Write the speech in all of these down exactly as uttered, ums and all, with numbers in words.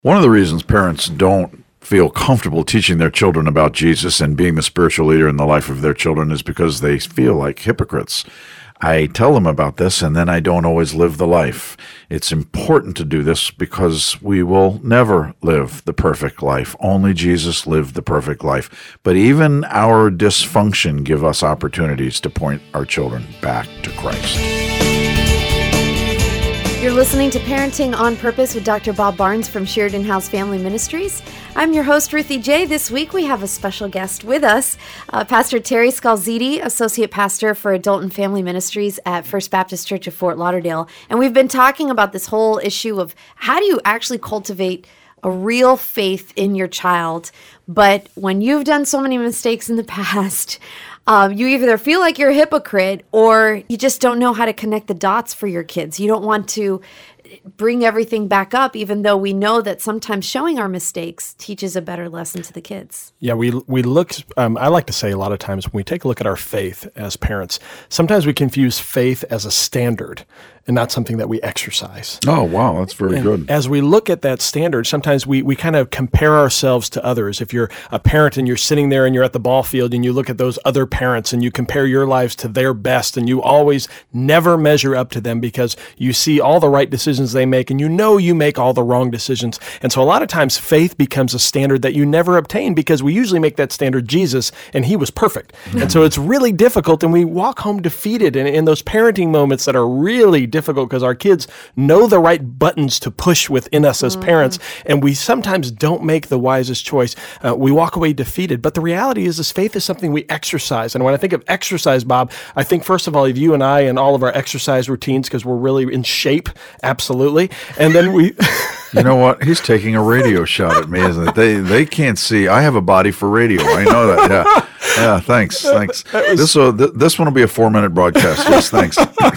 One of the reasons parents don't feel comfortable teaching their children about Jesus and being the spiritual leader in the life of their children is because they feel like hypocrites. I tell them about this, and then I don't always live the life. It's important to do this because we will never live the perfect life. Only Jesus lived the perfect life. But even our dysfunction give us opportunities to point our children back to Christ. You're listening to Parenting on Purpose with Doctor Bob Barnes from Sheridan House Family Ministries. I'm your host, Ruthie J. This week we have a special guest with us, uh, Pastor Terry Scalziti, Associate Pastor for Adult and Family Ministries at First Baptist Church of Fort Lauderdale. And we've been talking about this whole issue of how do you actually cultivate a real faith in your child. But when you've done so many mistakes in the past, Um, you either feel like you're a hypocrite or you just don't know how to connect the dots for your kids. You don't want to bring everything back up, even though we know that sometimes showing our mistakes teaches a better lesson to the kids. Yeah, we we look, um, I like to say a lot of times when we take a look at our faith as parents, sometimes we confuse faith as a standard and not something that we exercise. Oh, wow, that's very and good. As we look at that standard, sometimes we, we kind of compare ourselves to others. If you're a parent and you're sitting there and you're at the ball field and you look at those other parents and you compare your lives to their best and you always never measure up to them because you see all the right decisions they make and you know you make all the wrong decisions. And so a lot of times faith becomes a standard that you never obtain because we usually make that standard Jesus and he was perfect. Mm-hmm. And so it's really difficult and we walk home defeated in, in those parenting moments that are really difficult because our kids know the right buttons to push within us as mm-hmm. parents, and we sometimes don't make the wisest choice. Uh, we walk away defeated. But the reality is, is faith is something we exercise. And when I think of exercise, Bob, I think first of all of you and I and all of our exercise routines because we're really in shape, absolutely. And then we... You know what? He's taking a radio shot at me, isn't it? They they can't see. I have a body for radio. I know that. Yeah, yeah. Thanks, thanks. Was, this will th- this one will be a four minute broadcast. Yes, thanks.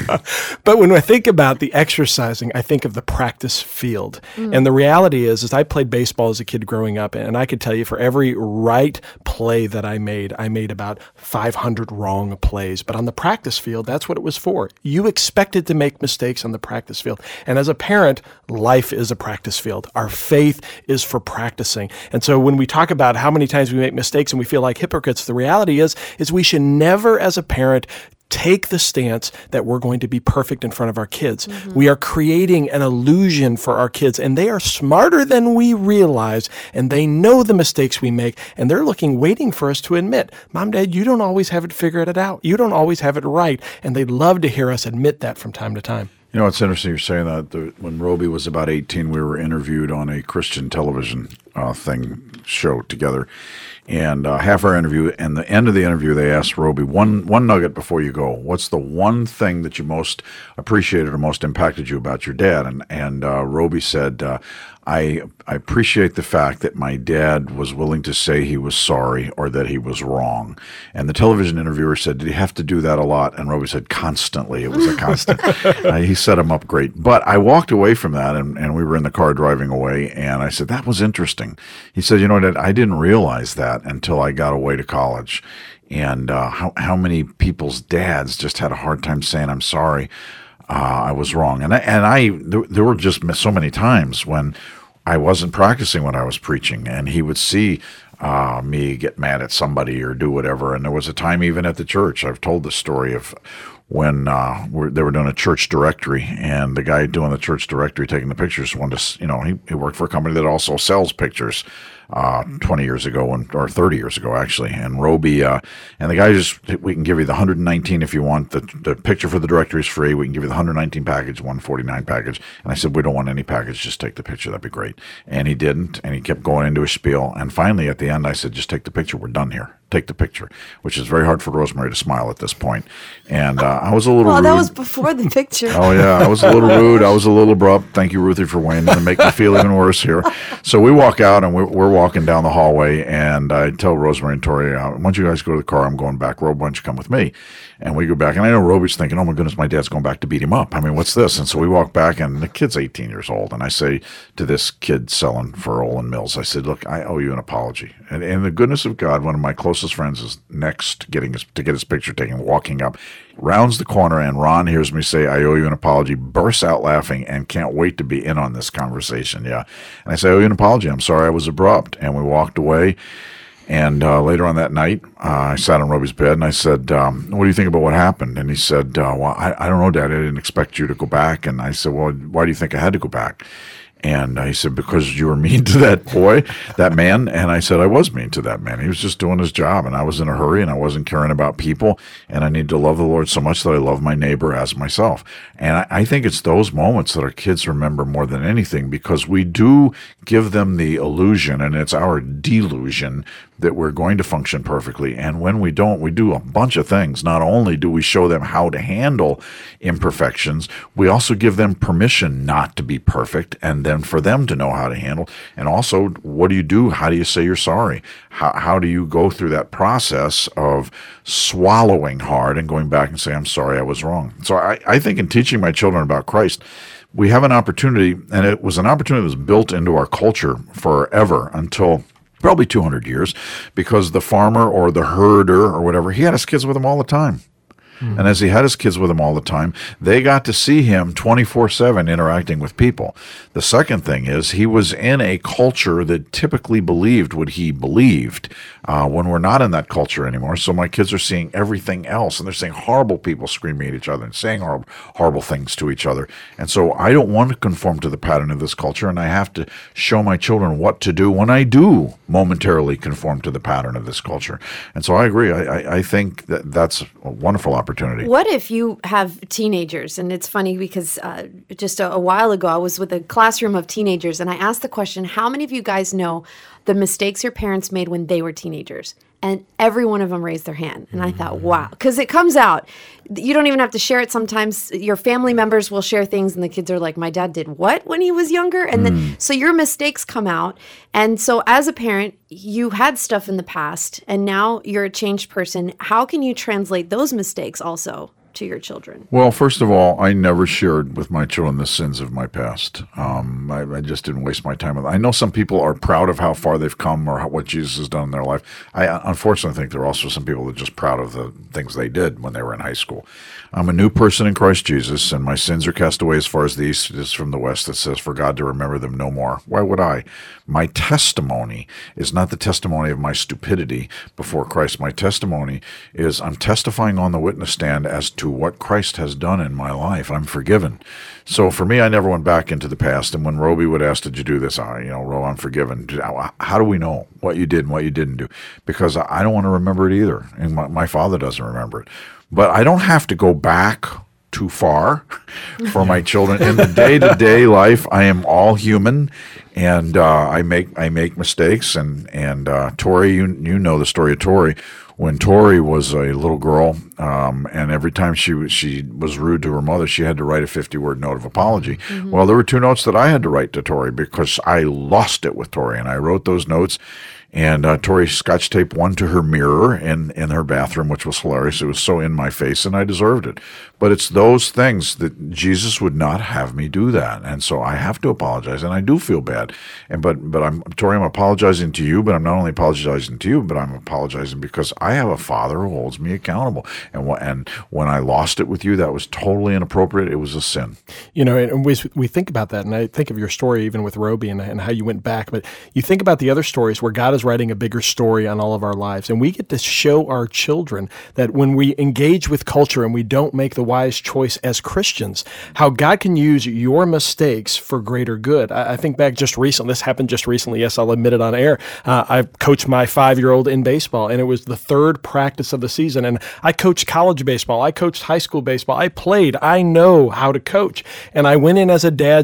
But when I think about the exercising, I think of the practice field. Mm. And the reality is, is I played baseball as a kid growing up, and I could tell you for every right play that I made, I made about five hundred wrong plays. But on the practice field, that's what it was for. You expected to make mistakes on the practice field. And as a parent, life is a practice field. Our faith is for practicing. And so when we talk about how many times we make mistakes and we feel like hypocrites, the reality is, is we should never as a parent take the stance that we're going to be perfect in front of our kids. Mm-hmm. We are creating an illusion for our kids, and they are smarter than we realize, and they know the mistakes we make, and they're looking, waiting for us to admit, Mom, Dad, you don't always have it figured it out. You don't always have it right, and they'd love to hear us admit that from time to time. You know, it's interesting you're saying that. The, when Roby was about eighteen, we were interviewed on a Christian television uh, thing show together. And uh, half our interview, and the end of the interview, they asked Roby, one one nugget before you go. What's the one thing that you most appreciated or most impacted you about your dad? And and uh, Roby said, uh, I I appreciate the fact that my dad was willing to say he was sorry or that he was wrong. And the television interviewer said, did he have to do that a lot? And Roby said, constantly. It was a constant. uh, he set him up great. But I walked away from that, and, and we were in the car driving away, and I said, that was interesting. He said, you know, Dad, I didn't realize that until I got away to college. And uh, how, how many people's dads just had a hard time saying, I'm sorry. Uh, I was wrong. And I, and I there, there were just so many times when I wasn't practicing what I was preaching, and he would see uh, me get mad at somebody or do whatever. And there was a time even at the church, I've told the story of when uh, we're, they were doing a church directory, and the guy doing the church directory, taking the pictures, wanted to, you know, he, he worked for a company that also sells pictures. Uh, twenty years ago, and, or thirty years ago, actually. And Roby, uh, and the guy just, we can give you the one hundred nineteen if you want. The, the picture for the directory is free. We can give you the one hundred nineteen package, one forty-nine package. And I said, we don't want any package. Just take the picture. That'd be great. And he didn't. And he kept going into his spiel. And finally, at the end, I said, just take the picture. We're done here. Take the picture, which is very hard for Rosemary to smile at this point. And uh, I was a little well, rude. That was before the picture. Oh, yeah. I was a little rude. I was a little abrupt. Thank you, Ruthie, for weighing in and make me feel even worse here. So we walk out, and we're, we're walking down the hallway, and I tell Rosemary and Tori, uh, why don't you guys go to the car? I'm going back. Rob, why don't you come with me? And we go back, and I know Roby's thinking, oh my goodness, my dad's going back to beat him up. I mean, what's this? And so we walk back, and the kid's eighteen years old. And I say to this kid selling for Olin Mills, I said, look, I owe you an apology. And in the goodness of God, one of my closest friends is next getting his, to get his picture taken, walking up, rounds the corner, and Ron hears me say, I owe you an apology, bursts out laughing, and can't wait to be in on this conversation. Yeah. And I say, I owe you an apology. I'm sorry I was abrupt. And we walked away. And uh, later on that night, uh, I sat on Roby's bed, and I said, um, what do you think about what happened? And he said, uh, well, I, I don't know, Dad. I didn't expect you to go back. And I said, well, why do you think I had to go back? And he said, because you were mean to that boy, that man. And I said, I was mean to that man. He was just doing his job, and I was in a hurry, and I wasn't caring about people. And I need to love the Lord so much that I love my neighbor as myself. And I, I think it's those moments that our kids remember more than anything, because we do give them the illusion, and it's our delusion, that we're going to function perfectly. And when we don't, we do a bunch of things. Not only do we show them how to handle imperfections, we also give them permission not to be perfect, and then for them to know how to handle. And also, what do you do? How do you say you're sorry? How, how do you go through that process of swallowing hard and going back and say, I'm sorry, I was wrong. So I, I think in teaching my children about Christ, we have an opportunity, and it was an opportunity that was built into our culture forever until probably two hundred years, because the farmer or the herder or whatever, he had his kids with him all the time. Mm. And as he had his kids with him all the time, they got to see him twenty-four seven interacting with people. The second thing is he was in a culture that typically believed what he believed uh, when we're not in that culture anymore. So my kids are seeing everything else, and they're seeing horrible people screaming at each other and saying horrible, horrible things to each other. And so I don't want to conform to the pattern of this culture, and I have to show my children what to do when I do momentarily conform to the pattern of this culture. And so I agree. I, I, I think that that's a wonderful opportunity. Opportunity. What if you have teenagers? And it's funny because uh, just a, a while ago, I was with a classroom of teenagers, and I asked the question, how many of you guys know the mistakes your parents made when they were teenagers? And every one of them raised their hand. And I thought, wow, because it comes out. You don't even have to share it sometimes. Your family members will share things, and the kids are like, my dad did what when he was younger? And mm. then, so your mistakes come out. And so as a parent, you had stuff in the past, and now you're a changed person. How can you translate those mistakes also to your children? Well, first of all, I never shared with my children the sins of my past. Um, I, I just didn't waste my time with it. I know some people are proud of how far they've come or how, what Jesus has done in their life. I unfortunately think there are also some people that are just proud of the things they did when they were in high school. I'm a new person in Christ Jesus, and my sins are cast away as far as the east is from the west. That says, for God to remember them no more. Why would I? My testimony is not the testimony of my stupidity before Christ. My testimony is I'm testifying on the witness stand as to what Christ has done in my life. I'm forgiven. So for me, I never went back into the past. And when Roby would ask, did you do this? I, you know, Ro, I'm forgiven. How do we know what you did and what you didn't do? Because I don't want to remember it either. And my, my father doesn't remember it. But I don't have to go back too far for my children. In the day-to-day life, I am all human, and uh, I make I make mistakes. And and uh, Tori, you you know the story of Tori. When Tori was a little girl, um, and every time she was, she was rude to her mother, she had to write a fifty-word note of apology. Mm-hmm. Well, there were two notes that I had to write to Tori because I lost it with Tori, and I wrote those notes. And uh, Tori scotch taped one to her mirror in, in her bathroom, which was hilarious. It was so in my face, and I deserved it. But it's those things that Jesus would not have me do that. And so I have to apologize, and I do feel bad. And But, but I'm Tori, I'm apologizing to you, but I'm not only apologizing to you, but I'm apologizing because I have a father who holds me accountable. And, wh- and when I lost it with you, that was totally inappropriate. It was a sin. You know, and we, we think about that, and I think of your story even with Roby and, and how you went back. But you think about the other stories where God is writing a bigger story on all of our lives. And we get to show our children that when we engage with culture and we don't make the wise choice as Christians, how God can use your mistakes for greater good. I, I think back just recently, this happened just recently, yes, I'll admit it on air. Uh, I coached my five-year-old in baseball, and it was the third practice of the season. And I coached college baseball. I coached high school baseball. I played. I know how to coach. And I went in as a dad just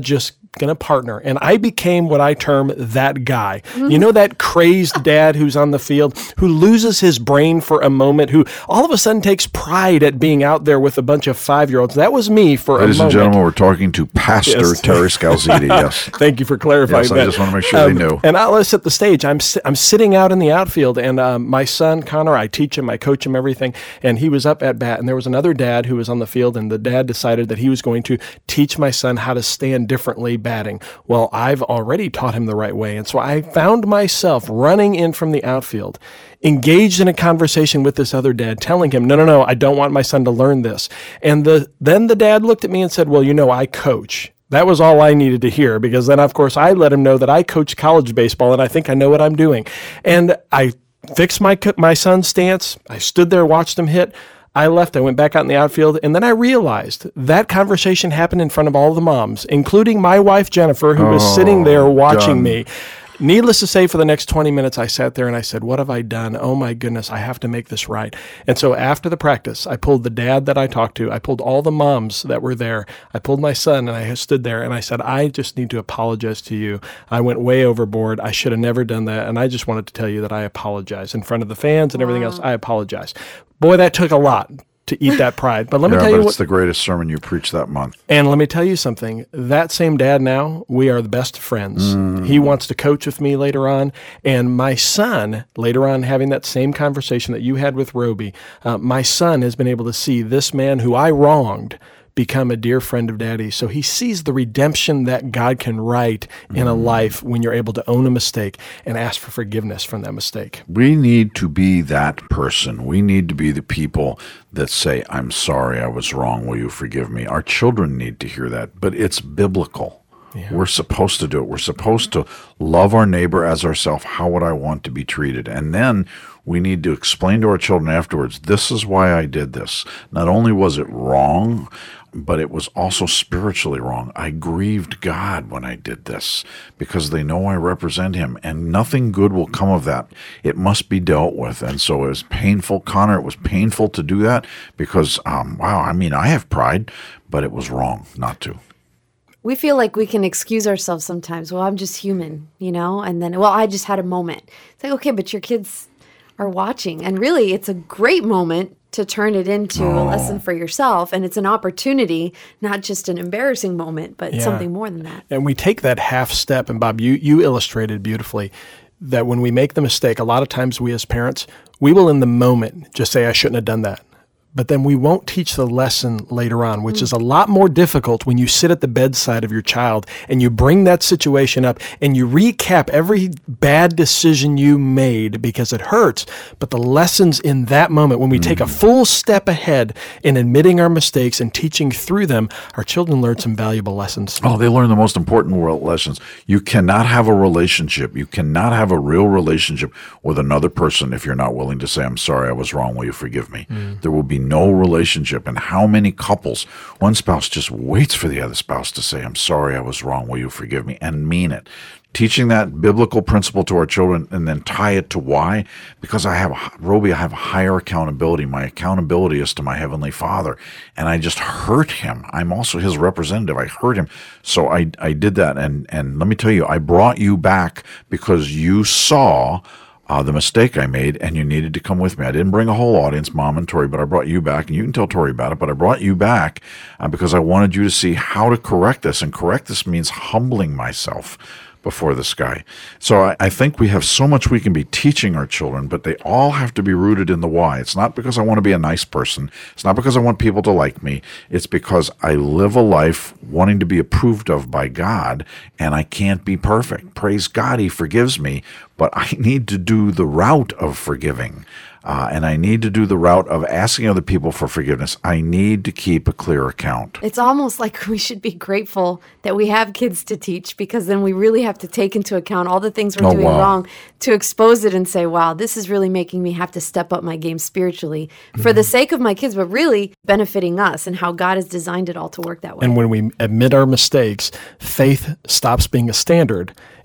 going to partner. And I became what I term that guy. Mm-hmm. You know, that crazed dad who's on the field, who loses his brain for a moment, who all of a sudden takes pride at being out there with a bunch of five-year-olds. That was me for Ladies a moment. Ladies and gentlemen, we're talking to Pastor yes. Terry Scalzitti, yes. Thank you for clarifying yes, that. I just want to make sure um, they knew. And I'll set the stage. I'm si- I'm sitting out in the outfield, and um, my son, Connor, I teach him, I coach him, everything, and he was up at bat, and there was another dad who was on the field, and the dad decided that he was going to teach my son how to stand differently batting. Well, I've already taught him the right way, and so I found myself running in from the outfield, engaged in a conversation with this other dad, telling him, no, no, no, I don't want my son to learn this. And the then the dad looked at me and said, well, you know, I coach. That was all I needed to hear, because then, of course, I let him know that I coach college baseball and I think I know what I'm doing. And I fixed my my son's stance. I stood there, watched him hit. I left. I went back out in the outfield, and then I realized that conversation happened in front of all the moms, including my wife, Jennifer, who oh, was sitting there watching done. me. Needless to say, for the next twenty minutes, I sat there and I said, what have I done? Oh, my goodness, I have to make this right. And so after the practice, I pulled the dad that I talked to. I pulled all the moms that were there. I pulled my son, and I stood there, and I said, I just need to apologize to you. I went way overboard. I should have never done that, and I just wanted to tell you that I apologize. In front of the fans and everything wow. else, I apologize. Boy, that took a lot to eat that pride. But let me yeah, tell but you it's what, the greatest sermon you preached that month. And let me tell you something. That same dad now, we are the best friends. Mm. He wants to coach with me later on. And my son, later on, having that same conversation that you had with Roby, uh, my son has been able to see this man who I wronged become a dear friend of Daddy. So he sees the redemption that God can write in a life when you're able to own a mistake and ask for forgiveness from that mistake. We need to be that person. We need to be the people that say, I'm sorry, I was wrong, will you forgive me? Our children need to hear that, but it's biblical. Yeah. We're supposed to do it. We're supposed to love our neighbor as ourselves. How would I want to be treated? And then we need to explain to our children afterwards, this is why I did this. Not only was it wrong, but it was also spiritually wrong. I grieved God when I did this because they know I represent him, and nothing good will come of that. It must be dealt with. And so it was painful, Connor. It was painful to do that because, um, wow, I mean, I have pride, but it was wrong not to. We feel like we can excuse ourselves sometimes. Well, I'm just human, you know, and then, well, I just had a moment. It's like, okay, but your kids are watching. And really, it's a great moment to turn it into oh. a lesson for yourself. And it's an opportunity, not just an embarrassing moment, but yeah. something more than that. And we take that half step. And Bob, you, you illustrated beautifully that when we make the mistake, a lot of times we as parents, we will in the moment just say, I shouldn't have done that. But then we won't teach the lesson later on, which mm. is a lot more difficult when you sit at the bedside of your child and you bring that situation up and you recap every bad decision you made because it hurts. But the lessons in that moment, when we mm. take a full step ahead in admitting our mistakes and teaching through them, our children learn some valuable lessons. Oh, they learn the most important world lessons. You cannot have a relationship. You cannot have a real relationship with another person if you're not willing to say, I'm sorry, I was wrong. Will you forgive me? Mm. There will be no relationship. And how many couples, one spouse just waits for the other spouse to say, I'm sorry, I was wrong, will you forgive me, and mean it. Teaching that biblical principle to our children and then tie it to why? Because I have, Roby, I have higher accountability. My accountability is to my Heavenly Father. And I just hurt him. I'm also his representative. I hurt him. So I, I did that. And, and let me tell you, I brought you back because you saw Uh, the mistake I made, and you needed to come with me. I didn't bring a whole audience, Mom and Tori, but I brought you back, and you can tell Tori about it, but I brought you back uh, because I wanted you to see how to correct this, and correct this means humbling myself before this guy. So I, I think we have so much we can be teaching our children, but they all have to be rooted in the why. It's not because I want to be a nice person. It's not because I want people to like me. It's because I live a life wanting to be approved of by God, and I can't be perfect. Praise God, he forgives me, but I need to do the route of forgiving. Uh, and I need to do the route of asking other people for forgiveness. I need to keep a clear account. It's almost like we should be grateful that we have kids to teach, because then we really have to take into account all the things we're oh, doing wow. wrong to expose it and say, wow, this is really making me have to step up my game spiritually mm-hmm. for the sake of my kids, but really benefiting us and how God has designed it all to work that way. And when we admit our mistakes, faith stops being a standard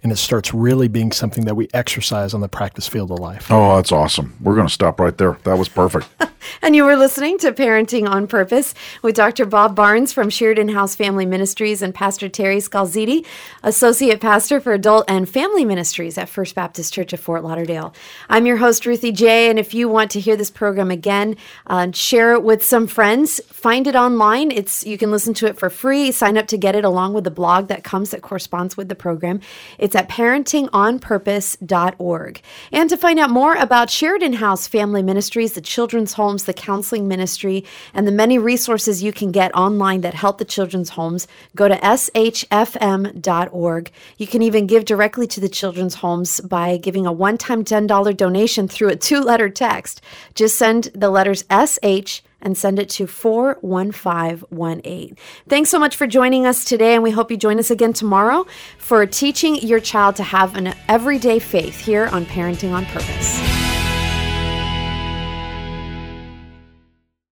and it starts really being something that we exercise on the practice field of life. Oh, that's awesome. We're going to stop right there. That was perfect. And you were listening to Parenting on Purpose with Doctor Bob Barnes from Sheridan House Family Ministries and Pastor Terry Scalzitti, Associate Pastor for Adult and Family Ministries at First Baptist Church of Fort Lauderdale. I'm your host, Ruthie J., and if you want to hear this program again, uh, share it with some friends. Find it online. It's you can listen to it for free. Sign up to get it along with the blog that comes that corresponds with the program. It's at parenting on purpose dot org. And to find out more about Sheridan House Family Ministries, the children's homes, the counseling ministry, and the many resources you can get online that help the children's homes, go to s h f m dot org. You can even give directly to the children's homes by giving a one-time ten dollars donation through a two-letter text. Just send the letters S H and send it to four one five one eight. Thanks so much for joining us today, and we hope you join us again tomorrow for teaching your child to have an everyday faith here on Parenting on Purpose.